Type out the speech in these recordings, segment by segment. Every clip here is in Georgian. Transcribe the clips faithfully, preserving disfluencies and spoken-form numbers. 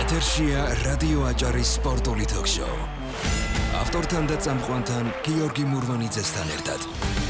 ეთერშია რადიო აჭარის სპორტული თოქ-შოუ. ავტორთან და წამყვანთან გიორგი მურვანიძესთან ერთად.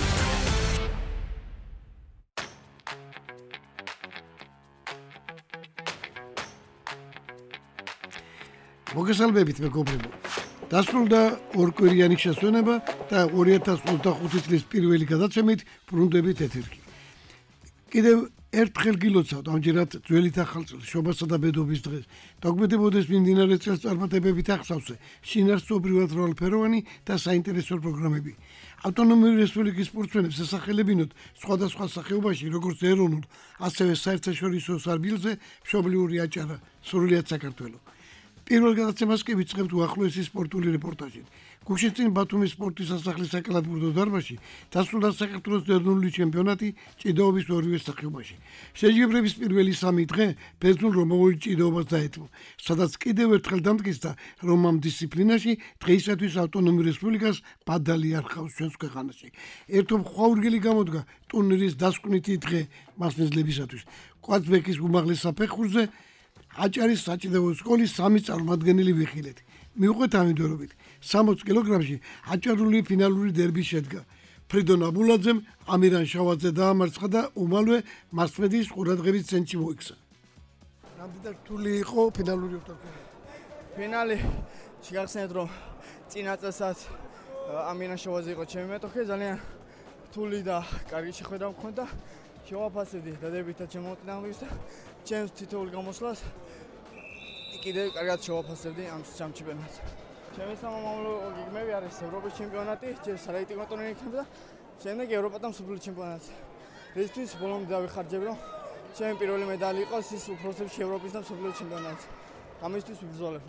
მოგესალმებით მეგობრებო. დასრულდა ორკვირიანი შესვენება და ორი ათას ოცდახუთი წლის პირველი გადაცემით ბრუნდებით ეთერში. კიდევ ერთხელ გილოცავთ ამჯერად ძველი ახალწლის შობასა და ბედობის დღეს. დაგმედებოდეს მიმდინარე წელს წარმატებებით ახსავსე შინაარსობრივად მრავალფეროვანი და საინტერესო პროგრამები. ავტონომიური რესპუბლიკის სპორტსმენებს ესახელებინოთ სხვადასხვა სახეობაში, როგორც ეროვნულ, ასევე საერთაშორისო სარბილზე მშობლიური აჭარა, სრულიად საქართველო. პირველ გადაცემას კი ვიწყებთ უახლოესი სპორტული რეპორტაჟით. გუშინ წინ ბათუმის სპორტის სასახლის საკალათბურთო დარბაზში დასრულდა საქართველოს ეროვნული ჩემპიონატი ჭიდაობის ორივე სახეობაში. შეჯიბრების პირველი სამი დღე ბერძნულ რომაულ ჭიდაობას დაეთმო, სადაც კიდევ ერთხელ დამტკიცდა, რომ ამ დისციპლინაში დღეისათვის ავტონომიურ რესპუბლიკას ბადალი არ ხავს ჩვენს ქვეყანაში. ერთობ ხვაურგელი გამოდგა ტურნირის დასკვნითი დღე მასპინძლებისათვის. კვაცბეკის უმაღლეს საფეხურზე აჭარის საჭიდაო სკოლის სამი წარმომადგენელი ვიხილეთ. მიუყვეთ ამიდორობით სამოცი კილოგრამში აჭარული ფინალური დერბი შედგა. ფრიდონ აბულაძემ ამირან შავაძე დაამარცხა და უმალვე მასმედის ყურადღების ცენტრში მოიქცა. რამდენად რთული იყო ფინალური ოქტომბერი? ფინალი შეგახსენეთ, რომ წინა წელსაც ამირან შავაძე იყო ჩემი მეტოქე, ძალიან რთული და კარგი შეხვედრა მქონდა. შევაფასებდი დადებითად შემოწინააღმდეგეს და ჩემს თითოეულ გამოსვლას კიდევ კარგად შევაფასებდი ამ ჩემპიონატს. ჩემი სამომავლო გეგმები არის ევროპის ჩემპიონატი, საერთო ტურნირი იქნება და შემდეგ ევროპა და მსოფლიო ჩემპიონატი. რისთვის ბოლომდე დავიხარჯებ, რომ ჩემი პირველი მედალი იყოს ის უფროსებში ევროპის და მსოფლიო ჩემპიონატში. ამისთვის ვიბრძოლებ.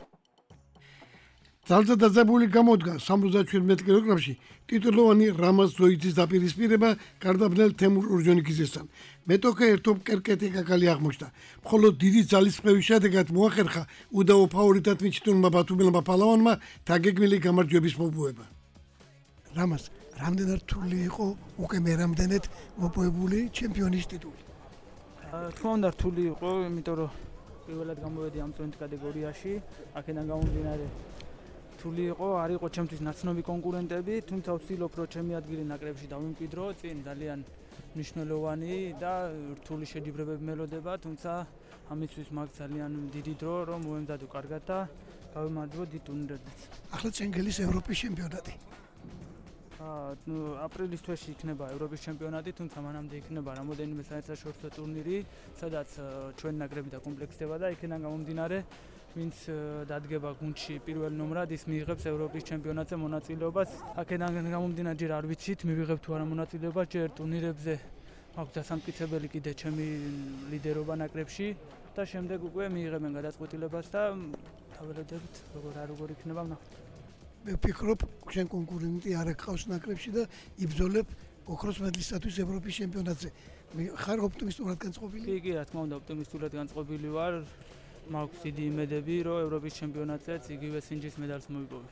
ძალზე დაძაბული გამოდგა სამოცდაშვიდმეტ კილოგრამში ტიტულოვანი რამაზ ზოიძის დაპირისპირება გარდაბნელ თემურ ორჯონიკიძესთან. მეტოქე ერთობ კერკეტი კაკალი აღმოჩნდა. მხოლოდ დიდი ძალისხმევის შედეგად მოახერხა უდავო ფავორიტად მიჩნეულმა ბათუმელმა პალავანმა დაგეგმილი გამარჯვების მოპოვება. რამაზ, რამდენად რთული იყო უკვე მერამდენეთ მოპოვებული ჩემპიონის ტიტული? თქმა უნდა რთული იყო, იმიტომ რომ პირველად გამოვედი ამ წონით კატეგორიაში, აქედან გამომდინარე რთული იყო, არ იყო ჩემთვის ნაცნობი კონკურენტები, თუმცა ვცდილობ, რომ ჩემი ადგილი ნაკრებში დავიმკვიდრო, წინ ძალიან მნიშვნელოვანი და რთული შეჯიბრებები მელოდება, თუმცა ამისთვის მაქვს ძალიან დიდი დრო, რომ მოემზადო კარგად და გავიმარჯვო დიდ ტურნირებზეც. ახლა წენგელის ევროპის ჩემპიონატი. აა, აპრილის თვეში იქნება ევროპის ჩემპიონატი, თუმცა მანამდე იქნება რამოდენიმე საერთაშორისო ტურნირი, სადაც ჩვენ ნაკრები დაკომპლექტდება და იქიდან გამომდინარე ვინც დადგება გუნდში პირველ ნომრად, ის მიიღებს ევროპის ჩემპიონატზე მონაწილეობას. აქედან გამომდინარე ჯერ არ ვიცით, მივიღებ თუ არა მონაწილეობას, ჯერ ტურნირებზე მაქვს დასამტკიცებელი კიდე ჩემი ლიდერობა ნაკრებში და შემდეგ უკვე მიიღებენ გადაწყვეტილებას და თაველოდებთ როგორ არ როგორ იქნება ვნახოთ. მე ვფიქრობ, შენ კონკურენტი არ გყავს ნაკრებში და იბრძოლებ ოქროს მედლისათვის ევროპის ჩემპიონატზე. ხარ ოპტიმისტურად განწყობილი? კი, კი, რა თქმა უნდა, ოპტიმისტურად განწყობილი ვარ. მაქვს დიდი იმედები, რომ ევროპის ჩემპიონატზეც იგივე სინჯის მედალს მოვიპოვებ.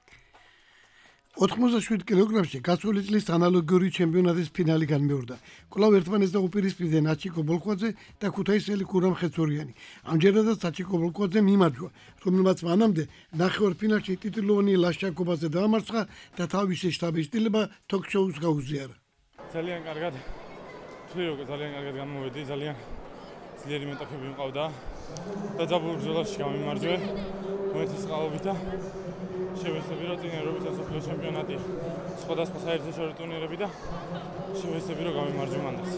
ოთხმოცდაშვიდ კილოგრამში გასული წლის ანალოგიური ჩემპიონატის ფინალი განმეორდა. კვლავ ერთმანეთს დაუპირისპირდნენ აჩიკო ბოლქვაძე და ქუთაისელი გურამ ხეცორიანი. ამჯერადაც აჩიკო ბოლქვაძე მიმარჯვა, რომელმაც მანამდე ნახევარფინალში ტიტულოვანი ლაშაკობაზე დაამარცხა და თავისი შტაბის-შტილება თოქ-შოუს გაუზიარა. ძალიან კარგად, თვითონ ძალიან კარგად გამოვედი, ძალიან ძლიერი მეტოქები მყავდა. დაძაბულ ბრძოლაში გამიმარჯვე მოეთის ყალობით და შევეცდები, რომ წინ ევროპის და მსოფლიო ჩემპიონატი სხვადასხვა საერთაშორისო ტურნირები და შევეცდები, რომ გამიმარჯვე მანდაც.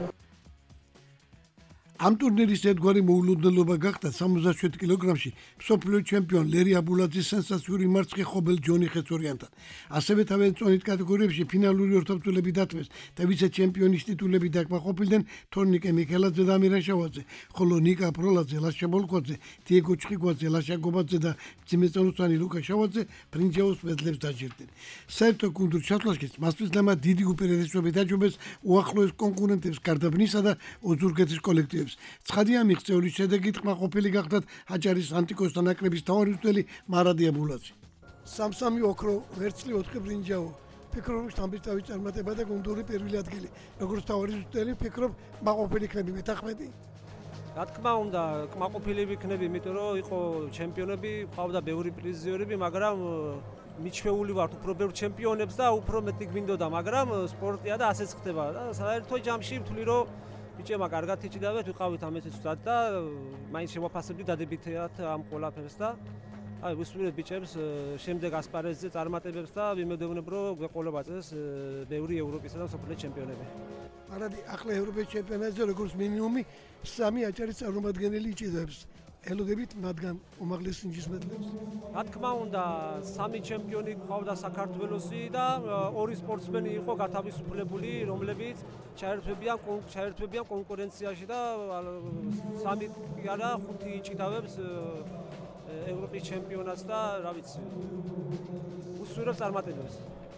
ამ ტურნირის ერთგვარი მოულოდნელობა გახდა სამოცდაშვიდ კილოგრამში მსოფლიო ჩემპიონ ლერი აბულაძის სენსაციური მარცხი ხობელ ჯონი ხეცორიანთან. ასევე თავენ წონით კატეგორიებში ფინალური ორთაბრძოლები დათმეს და ვიცე-ჩემპიონის ტიტულები დაკმაყოფილდნენ თორნიკე მიქელაძე და ამირან შავაძე, ხოლო ნიკა პროლაძე, ლაშა ბოლქვაძე, დიეგო ჩხიკვაძე, ლაშა გობაძე და ძიმეწონოსანი ლუკა შავაძე ბრინჯაოს მედლებს დაჯერდნენ. საერთო გუნდურ ჩათვლაშიც მასპინძლებმა დიდი უპირატესობები დაჯობეს უახლოეს კონკურენტებს გარდაბნისა და ოზურგეთის კოლექტივებს. ცხადია მიღწეული შედეგით ყმაყოფილი გახდათ აჭარის ანტიკოსთა ნაკრების თავმჯდომარე მარადი აბულაძე. სამ-სამი ოქრო, ვერცხლი ოთხი ბრინჯაო. ფიქრობ, სტამბის თავის წარმატება და გუნდური პირველი ადგილი. როგორც თავმჯდომარე ფიქრობ, მაყოფილი იქნება მეთანხმეტე. რა თქმა უნდა, კმაყოფილები იქნები, იმიტომ რომ იყო ჩემპიონები, ყავდა ბევრი პრიზიორები, მაგრამ მიჩვეული ვართ უფრო ბევრ ჩემპიონებს და უფრო მეტი გვინდოდა, მაგრამ სპორტია და ასეც ხდება და საერთო ჯამში ვთვლი რომ ბიჭებმა კარგად იჭიდავთ, ვიყავით ამეციც ვსად და მაინც შევაფასებდი დადებითად ამ ყველაფერს და აი ვისურვებ ბიჭებს შემდეგ ასპარეზზე წარმატებებს და ვიმედოვნებ რომ გვეყოლება წეს ბევრი ევროპისა და მსოფლიოს ჩემპიონები. არადი ახლა ევროპის ჩემპიონატზე როგორც მინიმუმი სამი აჭარის წარმომადგენელი იჭიდებს. ელოდებით მათგან უმაღლეს ნიჭის მედლებს. რა თქმა უნდა, სამი ჩემპიონი ყავდა საქართველოსი და ორი სპორტსმენი იყო გათავისუფლებული, რომლებიც ჩაერთვებიან ჩაერთვებიან კონკურენციაში და სამი არა ხუთი იჭიდავებს ევროპის ჩემპიონატს და რა ვიცი. უსურვებ წარმატებებს.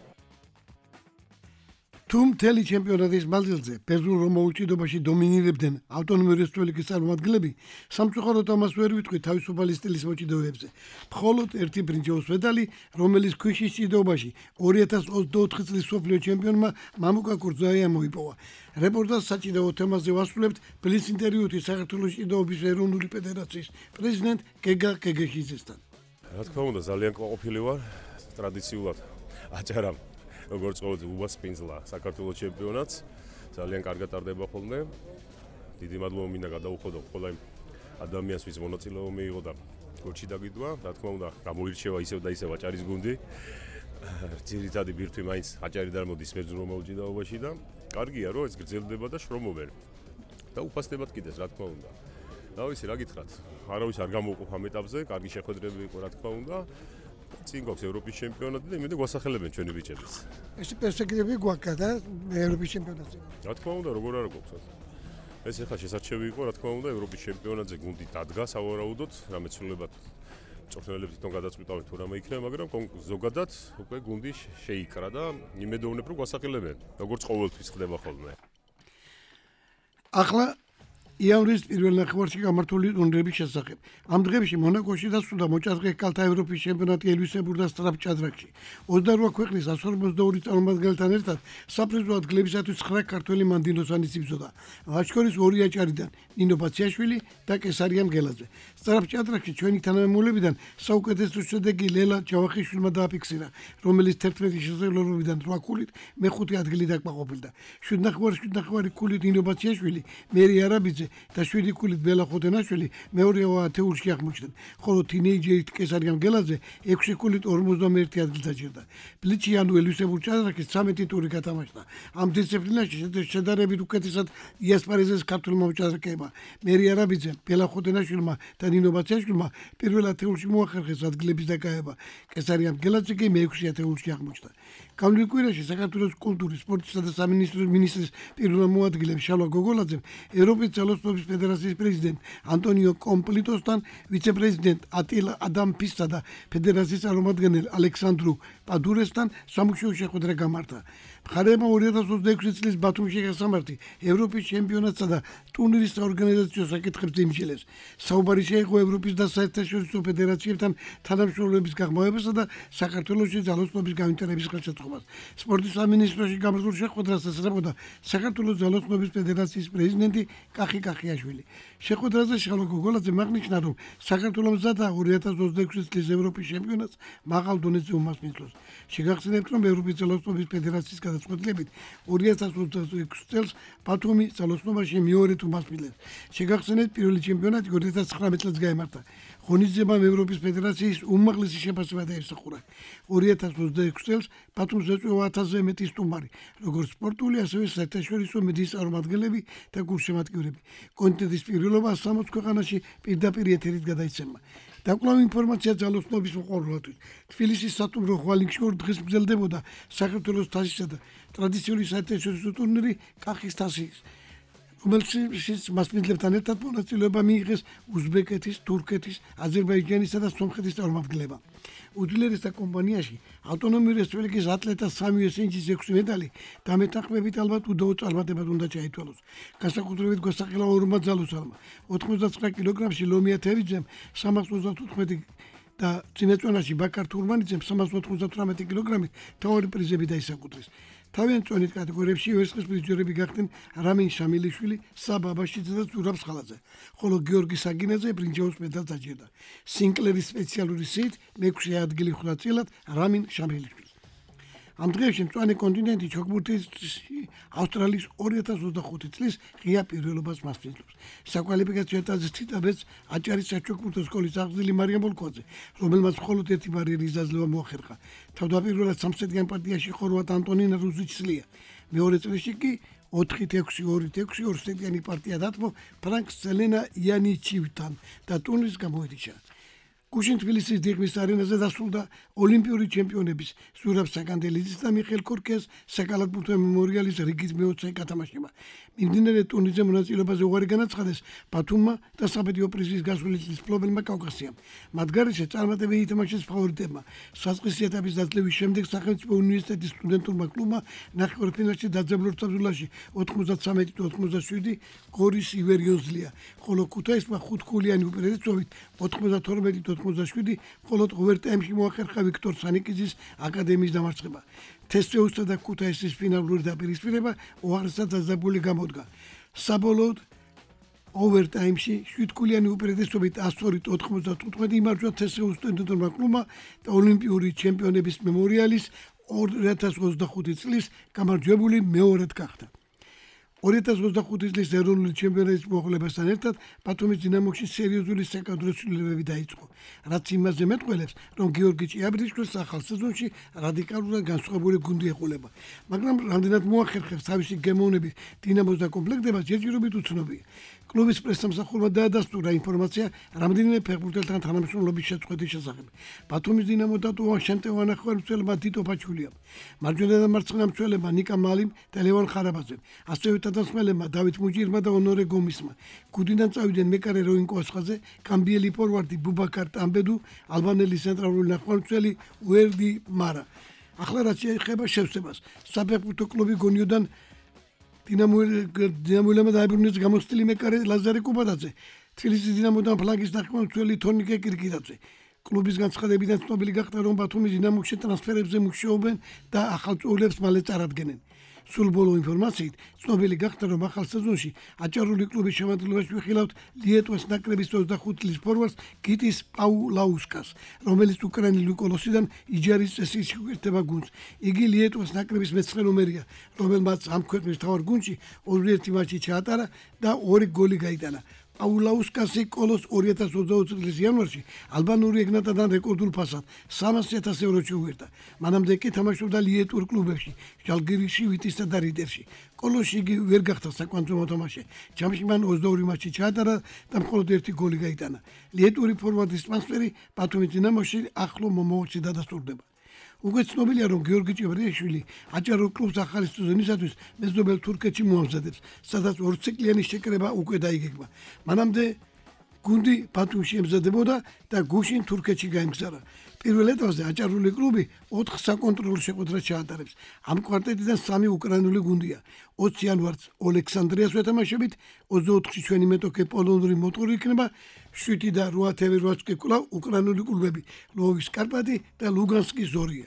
თუ მთელი ჩემპიონატის მანძილზე პერუულ რომაულ ჭიდობაში დომინირებდნენ ავტონომიური რესპუბლიკის წარმომადგენლები, სამწუხაროდ ამას ვერ ვიტყვი თავისუფალი სტილის მოჭიდოებებზე. მხოლოდ ერთი ბრინჯაოს მედალი, რომელიც ქვიშის ჭიდობაში ორი ათას ოცდაოთხი წლის მსოფლიო ჩემპიონმა მამუკა კურძაიამ მოიპოვა. რეპორტაჟს საჭიდაო თემაზე ვასრულებთ ბლის ინტერვიუთი საქართველოს ჭიდაობის ეროვნული ფედერაციის პრეზიდენტ გეგა გეგეშიძესთან. რა თქმა უნდა, ძალიან კმაყოფილი ვარ ტრადიციულად აჭარამ. როგორც ყოველთვის უბასპინძლა საქართველოს ჩემპიონატს ძალიან კარგად ტარდება ხოლმე. დიდი მადლობა მინდა გადაუხოდო ყველა იმ ადამიანს, ვის მონაწილეობა მიიღო და გორჩი დაგიდვა. რა თქმა უნდა, გამოირჩევა ისევ და ისევ აჭარის გუნდი. ძირითადი ბირთვი მაინც აჭარი დარმოდის ბერძნულ რომაულ ჭიდაობაში და კარგია რომ ეს გრძელდება და შრომობენ. და უფასდებად კიდეს, რა თქმა უნდა. და ვიცი რა გითხრათ, არავის არ გამოვყოფ ამ ეტაპზე, კარგი შეხვედრები იყო, რა თქმა უნდა. წინ გვაქვს ევროპის ჩემპიონატი და იმედი გვასახელებენ ჩვენი ბიჭებიც. ეს პერსპექტივები გვაქვს და ევროპის ჩემპიონატზე. რა თქმა უნდა, როგორ არ გვაქვს. ეს ახლა შესაძლებელი იყო, რა თქმა უნდა, ევროპის ჩემპიონატზე გუნდი დადგა სავარაუდოდ, რამე ცვლილებად მწვრთნელები თვითონ გადაწყვიტავენ თუ რამე იქნება, მაგრამ ზოგადად უკვე გუნდი შეიკრა და იმედოვნებ რომ გვასახელებენ, როგორც ყოველთვის ხდება ხოლმე. ახლა იანვრის პირველ ნახევარში გამართული ტურნირების შესახებ. ამ დღეებში მონაკოში დასრულდა მოჭადრაკე კალთა ევროპის ჩემპიონატი ელვისებურგ და სტრაპ-ჭადრაკში. ოცდარვა ქვეყნის εκατს ორმოცდაორი წარმომადგენელთან ერთად საფრთხო ადგილებისათვის ცხრა ქართველი მანდინოსანის იბრძოდა. მათ შორის ორი აჭარიდან, ნინო ბაციაშვილი და კესარია მგელაძე. სტრაპ-ჭადრაკში ჩვენი თანამემულებიდან საუკეთესო შედეგი ლელა ჯავახიშვილმა დააფიქსირა, რომელიც თერთმეტი შესაძლებლობიდან რვა ქულით მეხუთე ადგილი დაკმაყოფილდა. შვიდ ნახევარ შვიდ ნახევარი ქულით ნინო ბაციაშვილი, მერი არაბიძე და შვიდი ქულით ბელა ხოდენაშვილი მეორე ათეულში აღმოჩნდნენ, ხოლო თინეიჯერით კესარია მგელაძე ექვსი ქულით ორმოცდამეერთე ადგილს დაჭერდა. ბლიჩი ანუ ელვისებურგ ჭადრაკის ცამეტი ტური გათამაშდა. ამ დისციპლინაში შედარებით უკეთესად იასპარეზეს ქართველმა მოჭადრაკეებმა. მერი არაბიძემ, ბელა ხოდენაშვილმა და ნინო ბაციაშვილმა პირველ ათეულში მოახერხეს ადგილების დაკავება. კესარია მგელაძე კი მეექვსე ათეულში აღმოჩნდა. გამძლე კვირაში საქართველოს კულტურის, სპორტისა და სამინისტროს მინისტრის პირველ მოადგილემ შალვა გოგოლაძემ ევროპის ძალოსნობის ფედერაციის პრეზიდენტ ანტონიო კომპლიტოსთან ვიცე-პრეზიდენტ ატილა ადამფისსა და ფედერაციის წარმომადგენელ ალექსანდრუ პადურესთან სამუშაო შეხვედრა გამართა. მხარეებმა ორი ათას ოცდაექვსი წლის ბათუმში გასამართი ევროპის ჩემპიონატსა და ტურნირის საორგანიზაციო საკითხებზე იმსჯელეს. საუბარი შეიღო ევროპის და საერთაშორისო ფედერაციებთან თანამშრომლობის გაღრმავებასა და საქართველოში ძალოსნობის განვითარების ხელშეწყობას. სპორტის სამინისტროში გამართულ შეხვედრას ესწრებოდა საქართველოს ძალოსნობის ფედერაციის პრეზიდენტი კახი კახიაშვილი. შეხვედრაზე შალვა გოგოლაძემ აღნიშნა, რომ საქართველოს მზადაა ორი ათას ოცდაექვსი წლის ევროპის ჩემპიონატს მაღალ დონეზე უმასპინძლოს. შეგახსენებთ, რომ ევროპის ძალოსნობის ფედერაციის გადაწყვეტილებით ორი ათას ოცდაექვსი წელს ბათუმი ძალოსნობაში მეორედ უმასპინძლებს. შეგახსენებთ, პირველი ჩემპიონატი ორი ათას ცხრამეტ წელს გაიმართა. ღონისძიებამ ევროპის ფედერაციის უმაღლესი შეფასება დაიმსახურა. ორი ათას ოცდაექვსი წელს ბათუმს ეწვევა ათასზე მეტი სტუმარი, როგორც სპორტული, ასევე საერთაშორისო მედიის წარმომადგენლები და გულშემატკივრები. კონტინენტის პირველობა სამოც ქვეყანაში პირდაპირ ეთერით გადაიცემა. დაკვლავ ინფორმაცია ძალოსნობის მოყვარულებისთვის. თბილისის სატუმბო ხვალინგში ორ დღეს გრძელდებოდა საქართველოს თასისა და ტრადიციული საერთაშორისო ტურნირი კახის თასი, რომელშიც მასპინძლებთან ერთად მონაწილეობა მიიღეს უზბეკეთის, თურქეთის, აზერბაიჯანისა და სომხეთის წარმომადგენლებმა. უძლიერესთა კომპანიაში ავტონომიური რესპუბლიკის ატლეტთა სამივე სინჯის ექვსი მედალი დამეთანხმებით ალბათ უდაოდ წარმატებად უნდა ჩაითვალოს. განსაკუთრებით გვასახელა ორმა ძალოსალმა. ოთხმოცდაცხრა კილოგრამში ლომია თევიძემ, სამას ოცდათოთხმეტი და წინაწვენაში ბაკარ თურმანიძემ სამას ოთხმოცდათვრამეტი კილოგრამით მთავარი პრიზები დაისაკუთრეს. თავიანთ წონით კატეგორიებში ვერცხლის პრიზიორები გახდნენ რამინ შამილიშვილი, საბა აბაშიძე და ზურაბ სხალაძე, ხოლო გიორგი საგინაძე ბრინჯაოს მედალს დაჯერდა. სინკლერის სპეციალური სიით მეექვსე ადგილი ხვდა წილად რამინ შამილიშვილს. ამ დღეებში მწვანე კონტინენტი ჩოგბურთის ავსტრალიის ორი ათას ოცდახუთი წლის ღია პირველობას მასპინძლობს. საკვალიფიკაციო ეტაპზე ციტაბეც აჭარის საჩოგბურთო სკოლის აღზრდილი მარიამ ბოლკოძე, რომელმაც მხოლოდ ერთი ბარიერის დაძლევა მოახერხა. თავდაპირველად სამსეთიან პარტიაში ხორვატ ანტონინა რუზიჩლია. მეორე წრეში კი ოთხით ექვსი ორით ექვსი ორსეთიანი პარტია დათმო ფრანკ სელენა იანიჩივთან და ტურნირის გამოედიშა. გუშინ თბილისის დიღმის არენაზე დასრულდა ოლიმპიური ჩემპიონების ზურაბ საკანდელიძის და მიხეილ კორკეს საკალათბურთო მემორიალის რიგით მეოცე გათამაშება. მიმდინარე ტურნირზე მონაწილეობაზე უარი განაცხადეს ბათუმმა და საბედიო პრიზის გასული წლის მფლობელმა კავკასიამ. მათ გარეშე წარმატებები ითამაშეს ფავორიტებმა. საწყისი ეტაპის დაძლევის შემდეგ სახელმწიფო უნივერსიტეტის სტუდენტურმა კლუბმა ნახევარფინალში დაძაბულო ბრძოლაში ოთხმოცდათრამეტი ოცდაშვიდი გორის ივერიოზლია, ხოლო ქუთაისმა ხუთგოლიანი უპირატესობით ოთხმოცდათორმეტი ოცდაშვიდი მხოლოდ ოვერტაიმში მოახერხა ვიქტორ სანიკიძის აკადემიის დამარცხება. თესეუსა და ქუთაისის ფინალური დაპირისპირება უარესად დაძაბული გამოდგა. საბოლოოდ ოვერტაიმში შვიდგოლიანი უპირატესობით ასორით ოთხმოცდათხუთმეტი იმარჯვა თესეუს სტუდენტურმა კლუბმა და ოლიმპიური ჩემპიონების მემორიალის ორი ათას ოცდახუთი წლის გამარჯვებული მეორედ გახდა. ორი ათას ოცდახუთი წლის ეროვნული ჩემპიონატის მოხლებასთან ერთად ბათუმის დინამოში სერიოზული საკადრო ცვლილებები დაიწყო, რაც იმაზე მეტყველებს, რომ გიორგი ჭიაბრიშვილს ახალ სეზონში რადიკალურად განსხვავებული გუნდი ეყოლება. მაგრამ რამდენად მოახერხებს თავისი გემოვნებით დინამოს დაკომპლექტებას ჯერჯერობით უცნობია. კლუბის პრესსამსახურმა დაადასტურა ინფორმაცია რამდენიმე ფეხბურთელთან თანამშრომლობის შეწყვეტის შესახებ. ბათუმის დინამო დატოვა შემტევ ნახევარმცველმა თიტო ფაჩულიამ, მარჯვენა და მარცხენა მცველებმა ნიკა მალიმ და ლევან ხარაბაძემ, ასევე თანამშრომლებმა დავით მუჯირმა და ონორე გომისმა. გუნდიდან წავიდნენ მეკარე როინკოასხაძე, კამბიელი ფორვარდი ბუბაკარ ტამბედუ, ალბანელი ცენტრალური ნახევარმცველი უერდი მარა. ახლა რაც შეეხება შევსებას, საფეხბურთო კლუბი გონიოდან დინამოელებმა დაიბრუნეს გამოცდილი მეკარე ლაზარე კუბადაძე, თბილისის დინამოდან ფლანგის ნახევარმცველი თონიკე კირკიდაძე. კლუბის განცხადებიდან ცნობილი გახდა, რომ ბათუმის დინამოში ტრანსფერებზე მუშაობენ და ახალ წევრებს მალე წარადგენენ. სულ ბოლო ინფორმაციით ცნობილი გახდა, რომ ახალ სეზონში აჭარული კლუბის შემადგენლობაში ვიხილავთ ლიეტუვას ნაკრების ოცდახუთი წლის ფორვარდს გიტის პაულაუსკას, რომელიც უკრაინული კოლოსიდან იჯარის წესით შეუერთდება გუნდს. იგი ლიეტუვას ნაკრების მეცხრე ნომერია, რომელმაც ამ ქვეყნის მთავარ გუნდში ოცდაერთი მატჩი ჩაატარა და ორი გოლი გაიტანა. პაულაუსკასი კოლოს ორი ათას ოცდაოთხ წლის იანვარში ალბანური ეგნატადან რეკორდულ ფასად სამასი ათას ევრო შეუერთდა. მანამდე კი თამაშობდა ლიეტურ კლუბებში, ჟალგირისში, ვიტისსა და რიდერში. კოლოსში იგი ვერ გახდა საკვანძო მოთამაშე. ჯამში მან ოცდაორი მატჩი ჩაატარა და მხოლოდ ერთი გოლი გაიტანა. ლიეტური ფორვარდის ტრანსფერი ბათუმის დინამოში ახლო მომავალში დადასტურდება. უკვე ცნობილია, რომ გიორგი ჭიაბრიშვილი აჭარულ კლუბს ახალი სეზონისათვის მეზობელ თურქეთში მოამზადებს, სადაც ორციკლიანი შეკრება უკვე დაიგეგმა. მანამდე გუნდი ბათუმში ემზადებოდა და გუშინ თურქეთში გაემგზავრა. პირველ ეტაპზე აჭარული კლუბი ოთხ საკონტროლო შეხვედრას ჩაატარებს. ამ კვარტეტიდან სამი უკრაინული გუნდია. ოცი იანვარს ოლექსანდრიას ვეთამაშებით, ოცდაოთხში ჩვენი მეტოქე პოლონური მოტორი იქნება, შვიდი და რვა თებერვალს კი კვლავ უკრაინული კლუბები ლვოვის კარპატი და ლუგანსკის ზორია.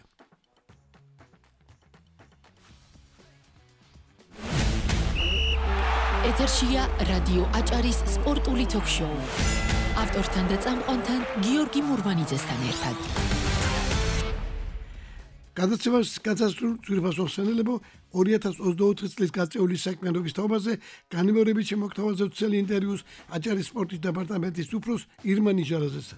ეთერშია რადიო აჭარის სპორტული თოქ-შოუ. ავტორთან და წამყვანთან გიორგი მურვანიძესთან ერთად. გადაცემას გასასრულ ძვირფას მოხსენილებო ორი ათას ოცდაოთხი წლის გაწეული საქმიანობის თაობაზე განმეორებით შემოგთავაზებთ ცელი ინტერვიუს აჭარის სპორტის დეპარტამენტის უფროს ირმა ნიჟარაძესთან.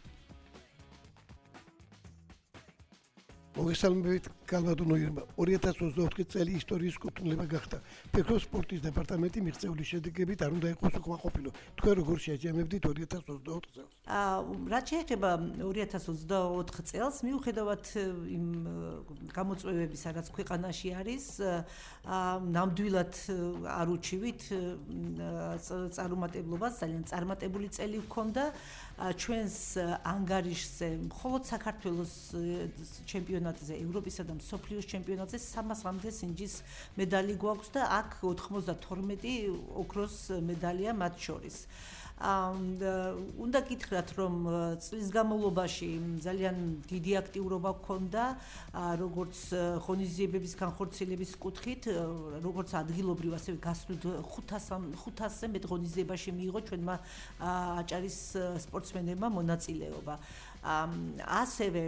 მოგესალმებით გალბატონო ირმა. ორი ათას ოცდაოთხი წელი ისტორიის კუთვნილება გახდა. ფეხბურთის სპორტის დეპარტამენტი მიღწეული შედეგებით არ უნდა იყოს უკმაყოფილო. თქვენ როგორ შეაჯამებდით ორი ათას ოცდაოთხ წელს? აა, რაც შეეხება ორი ათას ოცდაოთხ წელს, მიუხედავად იმ გამოწვევებისა, რაც ქვეყანაში არის, აა, ნამდვილად არ უჩივით წარუმატებლობას, ძალიან წარმატებული წელი ჰქონდა. ჩვენს ანგარიშზე, მხოლოდ საქართველოს ჩემპიონატზე, ევროპისა და მსოფლიოს ჩემპიონატზე სამასამდე სინჯის medali გვაქვს და აქ ოთხმოცდათორმეტი ოქროს მედალია მათ შორის. უნდა გითხრათ, რომ წლის განმავლობაში ძალიან დიდი აქტიურობა გქონდა, როგორც ღონისძიებების განხორციელების კუთხით, როგორც ადგილობრივ, ასევე გასვლით ხუთასზე მეტ ღონისძიებაში მიიღო ჩვენმა აჭარის სპორტსმენებმა მონაწილეობა. ასევე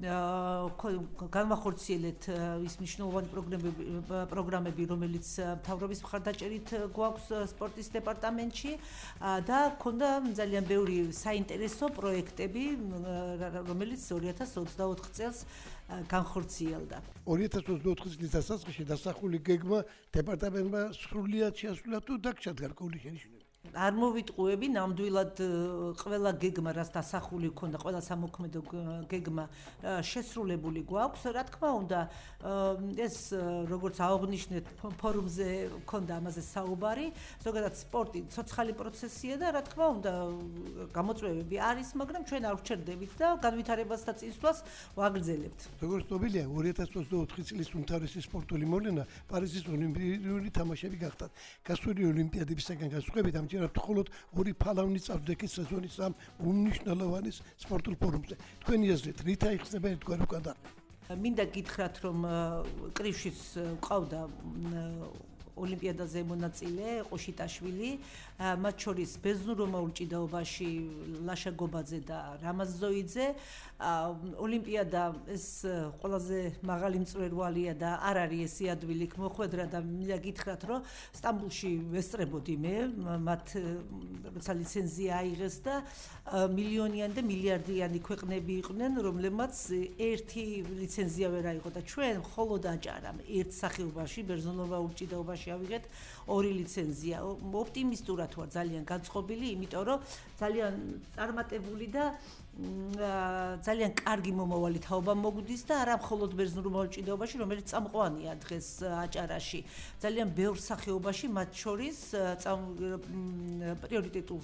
განვახორციელეთ ის მნიშვნელოვანი პროგრამები, რომელიც მთავრობის მხარდაჭერით გვაქვს სპორტის დეპარტამენტში და ქონდა ძალიან ბევრი საინტერესო პროექტები, რომელიც ორი ათას ოცდაოთხ წელს განხორციელდა. ორი ათას ოცდაოთხ წლის დასაწყისში დასახული გეგმა დეპარტამენტმა სრულიად შეასრულა თუ დაგჭირდა გარკვეული შენიშვნები? არ მოვიტყუები, ნამდვილად ყველა გეგმა, რაც დასახული ქონდა, ყველა სამოქმედო გეგმა შესრულებული გვაქვს. რა თქმა უნდა, ეს როგორც აღნიშნეთ, ფორუმზე ქონდა ამაზე საუბარი, ზოგადად სპორტი ცოცხალი პროცესია და რა თქმა უნდა, გამოწვევები არის, მაგრამ ჩვენ არ ვჩერდებით და განვითარებასა და წინსვლას ვაგრძელებთ. როგორც ცნობილია, ორი ათას ოცდაოთხ წლის უმთავრესი სპორტული მოვლენა პარიზის ოლიმპიური თამაშები გახდა. გასული ოლიმპიადებისგან განსხვავებით ამჯერად მხოლოდ ორი ფალავანი წავდექით სეზონის ამ უმნიშვნელოვანი სპორტულ ფორუმზე. თქვენი აზრით, რით აიხსნება ერთგვარი უკანასკნელი? მინდა გითხრათ, რომ კრივშიც ყავდა ოლიმპიადაზე მონაწილე ყოშიტაშვილი, მათ შორის ბერძნულ-რომაულ ჭიდაობაში ლაშა გობაძე და რამაზ ზოიძე. ოლიმპიადა ეს ყველაზე მაღალი მწვერვალია და არ არის ეს იადვილი მოხვედრა და მინდა გითხრათ, რომ სტამბულში ვესწრებოდი მე, მათ როცა ლიცენზია აიღეს და მილიონიანი და მილიარდიანი ქვეყნები იყვნენ, რომლებმაც ერთი ლიცენზია ვერ აიღო და ჩვენ მხოლოდ აჭარამ ერთ სახეობაში ბერძნულ-რომაულ ჭიდაობაში ავიღეთ ორი ლიცენზია. ოპტიმისტურად ვარ ძალიან განწყობილი, იმიტომ რომ ძალიან წარმატებული და ძალიან კარგი მომავალი თაობა მოგვდის და არა მხოლოდ ბერძნულ-რომაულ ჭიდაობაში, რომელიც წამყვანია დღეს აჭარაში. ძალიან ბევრ სახეობაში, მათ შორის პრიორიტეტულ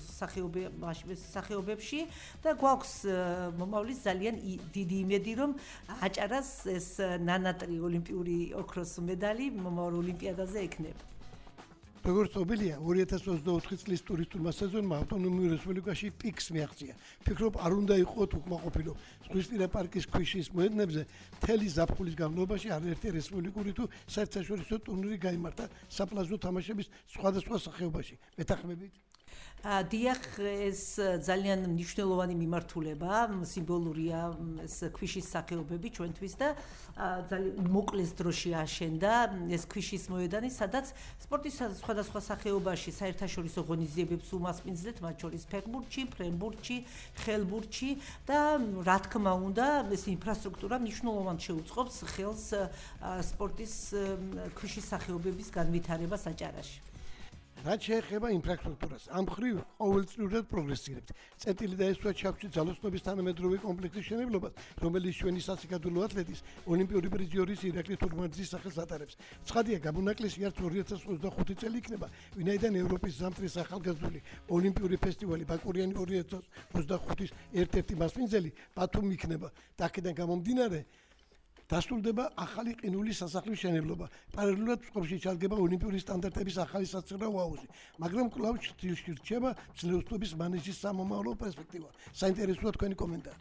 სახეობებში და გვაქვს მომავლის ძალიან დიდი იმედი, რომ აჭარას ეს ნანატრი ოლიმპიური ოქროს მედალი მომავალ ოლიმპიადაზე ექნება. როგორც ცნობილია, ორი ათას ოცდაოთხ წლის ტურისტულმა სეზონმა ავტონომიურ რესპუბლიკაში პიკს მიაღწია. ფიქრობ, არ უნდა იყოთ უკმაყოფილო. ზღვისპირა პარკის ქვიშის მოედნებზე მთელი ზაფხულის განმავლობაში არაერთი რესპუბლიკური თუ საერთაშორისო ტურნირი გაიმართა საფლაზო თამაშების სხვადასხვა სახეობაში. მეთანხმებით? დიახ, ეს ძალიან მნიშვნელოვანი მიმართულება, სიმბოლურია ეს ქვიშის სახეობები ჩვენთვის და ძალიან მოკლეს დროში აშენდა ეს ქვიშის მოედანი, სადაც სპორტის სხვადასხვა სახეობაში საერთაშორისო ღონისძიებებს უმასპინძლეთ, მათ შორის ფეხბურთში, ფრენბურთში, ხელბურთში და რა თქმა უნდა, ეს ინფრასტრუქტურა მნიშვნელოვნად შეუწყობს ხელს სპორტის ქვიშის სახეობების განვითარებას აჭარაში. რაც შეეხება ინფრასტრუქტურას, ამ მხრივ ყოველწლიურად პროგრესირებთ. წერტილი დაესვა ჩაქვში ძალოსნობის თანამედროვე კომპლექსის მშენებლობას, რომელიც ჩვენი სასიკადულო ათლეტის ოლიმპიური პრიზიორის ირაკლი თურმანძის სახელს ატარებს. ცხადია, გაბუნაკლისი არც ორი ათას ოცდახუთი წელი იქნება, ვინაიდან ევროპის ზამთრის ახალგაზრდული ოლიმპიური ფესტივალი ბაკურიანი ორი ათას ოცდახუთის ერთ-ერთი მასპინძელი ბათუმი იქნება. და აქედან გამომდინარე დასრულდება ახალი ყინულის სასახლის მშენებლობა. პარალელურად წყობაში ჩადგება ოლიმპიური სტანდარტების ახალი საცხოვრებელ აუზი, მაგრამ კვლავ ჩრდილში რჩება ძლევსობის მანეჟის სამომავლო პერსპექტივა. საინტერესოა თქვენი კომენტარი.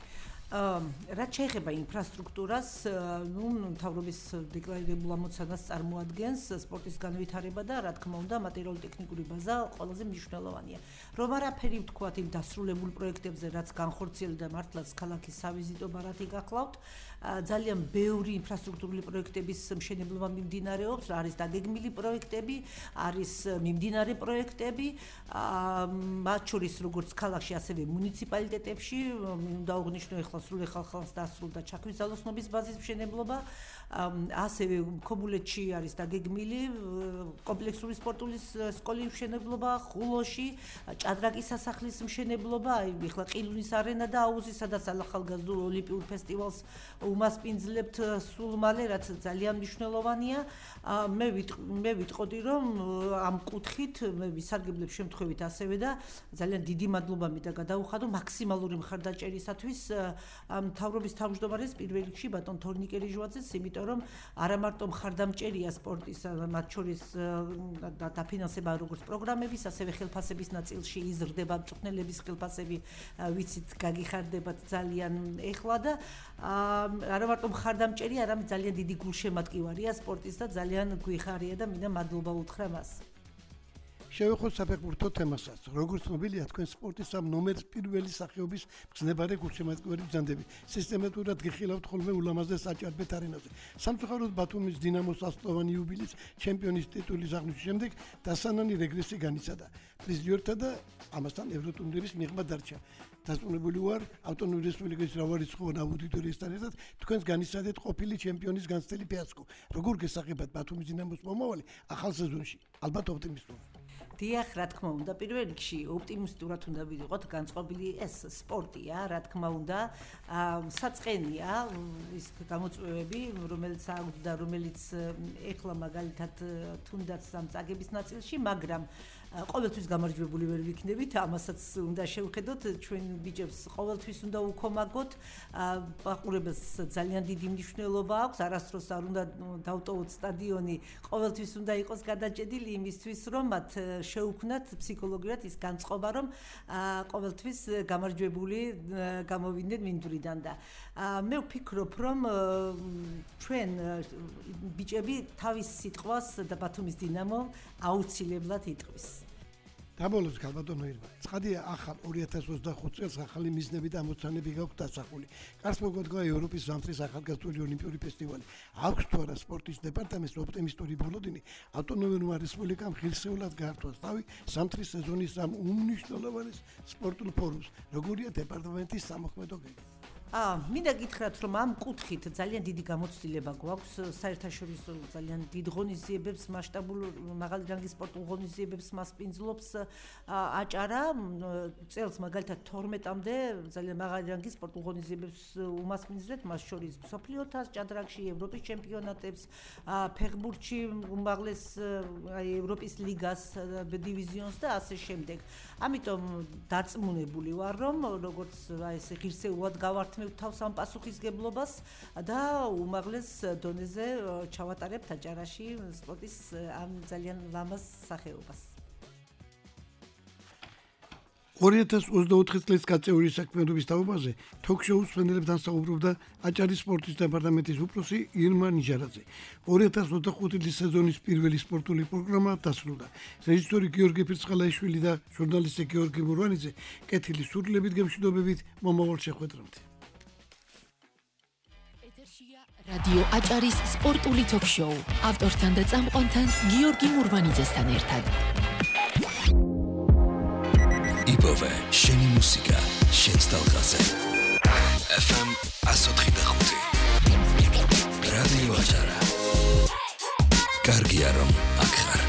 რაც შეეხება ინფრასტრუქტურას, ნუ მთავრობის დეკლარირებულ ამოცანას წარმოადგენს სპორტის განვითარება და რა თქმა უნდა მატერიალურ-ტექნიკური ბაზა ყველაზე მნიშვნელოვანია. რომ არაფერი ვთქვათ იმ დასრულებულ პროექტებზე, რაც განხორციელდა მართლაც ქალაქის სავიზიტო ბარათი გახლავთ, ძალიან ბევრი ინფრასტრუქტურული პროექტების მშენებლობა მიმდინარეობს, არის დაგეგმილი პროექტები, არის მიმდინარე პროექტები, მათ შორის როგორც ქალაქში, ასევე მუნიციპალიტეტებში, უნდა აღნიშნო ახლა სრული ხალხს დასრულდა ჩაქვის ძალოსნობის ბაზის მშენებლობა, ასევე ქობულეთში არის დაგეგმილი კომპლექსური სპორტული სკოლის მშენებლობა, ხულოში ჭადრაკის სასახლის მშენებლობა, ახლა ყილუნის არენა და აუზი, სადაც ახალგაზრდულ ოლიმპიურ ფესტივალს უმასპინძლებთ სულ მალე, რაც ძალიან მნიშვნელოვანია. მე მე ვიტყოდი, რომ ამ კუთხით მე ვისარგებლებ შემთხვევით ასევე და ძალიან დიდი მადლობა მინდა გადაუხადო მაქსიმალური მხარდაჭერისათვის მთავრობის თავმჯდომარეს პირველ რიგში ბატონ თორნიკე რიჟვაძეს, იმიტომ რომ არა მარტო მხარდამჭერია სპორტის, მათ შორის დაფინანსება როგორც პროგრამების, ასევე ხელფასების ნაწილში იზრდება მწვრთნელების ხელფასები, ვიცით, გაგიხარდებათ ძალიან ეხლა და არა მარტო მხარდამჭერია, არამედ ძალიან დიდი გულშემატკივარია სპორტის და ძალიან გვიხარია და მინდა მადლობა უთხრა მას. შევეხოთ საფეხბურთო თემასაც. როგორც ცნობილია, თქვენ სპორტის ამ ნომერს პირველი სახეობის მგზნებარე გულშემატკივარი ბრძანდები. სისტემატურად გიხილავთ ხოლმე ულამაზეს აჭარბეთ არენაზე. სამწუხაროდ ბათუმის დინამოს ასწლოვანი იუბილეის ჩემპიონის ტიტულის აღნიშნვის შემდეგ დასანანი რეგრესი განიცადა. პრიზიორთა და ამასთან ევროტურნირის მიღმა დარჩა. დასწრებული ვარ ავტონომიური რესპუბლიკის მრავალრიცხოვან აუდიტორიასთან ერთად თქვენს განიცადეთ ყოფილი ჩემპიონის განცდელი ფიასკო. როგორ გესახებათ ბათუმის დინამოს მომავალი ახალ სეზონში? ალბათ ოპტიმისტური. დიახ, რა თქმა უნდა, პირველ რიგში ოპტიმისტურად უნდა ვიყოთ, განწყობილი ეს სპორტია, რა თქმა უნდა, საწყენია ის გამოწვევები, რომელიც აქვს და რომელიც ეხლა მაგალითად თუნდაც ამ წაგების ნაწილში, მაგრამ ყოველთვის გამარჯვებული ვერ ვიქნებით, ამასაც უნდა შევხედოთ, ჩვენ ბიჭებს ყოველთვის უნდა უქომაგოთ, ბაყურებას ძალიან დიდი მნიშვნელობა აქვს, არასდროს არ უნდა დავტოვოთ სტადიონი, ყოველთვის უნდა იყოს გადაჭედილი იმისთვის, რომ მათ შეუქმნათ ფსიქოლოგიურად ის განწყობა, რომ ყოველთვის გამარჯვებული გამოვიდნენ მინდვრიდან და მე ვფიქრობ, რომ ჩვენ ბიჭები თავის სიტყვას და ბათუმის დინამო აუცილებლად იტყვის. დაბოლოს გალბატონო ირმა. ცხადია, ახალ ორი ათას ოცდახუთ წელს ახალი მიზნები და ამოცანები გაქვთ დასახული. კარს მოგოდგა ევროპის ზამთრის ახალგაზრდული ოლიმპიური ფესტივალი. აქვს თუ არა სპორტის დეპარტამენტს ოპტიმისტური ბოლოდინი ავტონომიურმა რესპუბლიკამ ღირსეულად გაართვას თავი ზამთრის სეზონის ამ უმნიშვნელოვანეს სპორტულ ფორუმს. როგორია დეპარტამენტის სამოქმედო გეგმა? აა, მინდა გითხრათ, რომ ამ კუთხით ძალიან დიდი გამოცდილება გვაქვს, საერთაშორისო ძალიან დიდ ღონისძიებებს, მასშტაბურ მაღალი რანგის სპორტულ ღონისძიებებს მასპინძლობს აჭარა. წელს მაგალითად თორმეტამდე ძალიან მაღალი რანგის სპორტულ ღონისძიებებს უმასპინძლეთ, მას შორის მსოფლიო თასს, ჭადრაკში, ევროპის ჩემპიონატებს, ფეხბურთში უმაღლეს აი ევროპის ლიგას, დივიზიონს და ასე შემდეგ. ამიტომ დარწმუნებული ვარ, რომ როგორც აი ეს ღირსეულად გავართ მე თავს ამ პასუხისგებლობას და უმაღლეს დონეზე ჩავატარებთ აჭარაში სპორტის ამ ძალიან ლამაზ სახეობას. ორი ათას ოცდაოთხი წლის გაწეული საქმიანობის თაობაზე თოქ-შოუს ფენელებთან საუბრობდა აჭარის სპორტის დეპარტამენტის უფროსი ირმა ნიჟარაძე. ორი ათას ოცდახუთი წლის სეზონის პირველი სპორტული პროგრამა დასრულდა. რეჟისორი გიორგი ფირცხალაიშვილი და ჟურნალისტი გიორგი მურვანიძე კეთილი სურვილებით გემშვიდობებით მომავალ შეხვედრამდე. რადიო აჭარის სპორტული თოქ-შოუ ავტორთან და წამყვანთან გიორგი მურვანიძესთან ერთად. იპოვე შენი მუსიკა შენს ტალღაზე. ეფ ემ εκατო ოთხი და ხუთი. რადიო აჭარა. კარგია რომ აქ ხარ.